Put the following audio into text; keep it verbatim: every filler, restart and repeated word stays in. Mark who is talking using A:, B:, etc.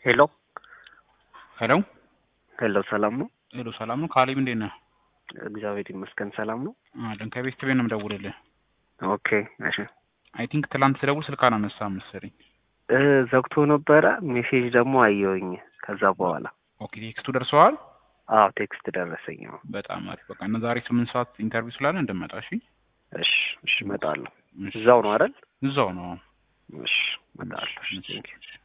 A: ሄሎ
B: ሄሎ
A: ሄሎ ሰላም ነው?
B: ሄሎ ሰላም ነው። ካሌብ እንዴት ነህ?
A: እግዚአብሔር ይመስገን ሰላም ነው።
B: አለን ከቤት ቤት ነው የምደውልልህ።
A: ኦኬ እሺ።
B: አይ ቲንክ ትላንት ስደውል ስልክ አላነሳም መሰለኝ።
A: እ ዘግቶ ነበረ። ሜሴጅ ደግሞ አየሁኝ ከዛ በኋላ።
B: ኦኬ ቴክስቱ ደርሰዋል?
A: አዎ ቴክስት ደረሰኝ። አዎ
B: በጣም አሪፍ። በቃ እና ዛሬ ስምንት ሰዓት ኢንተርቪው ስላለ እንደመጣ እሺ።
A: እሺ እሺ እመጣለሁ።
B: እሺ፣
A: እዛው ነው አይደል?
B: እዛው ነው።
A: እሺ እመጣለሁ። እሺ ቴንክ ዩ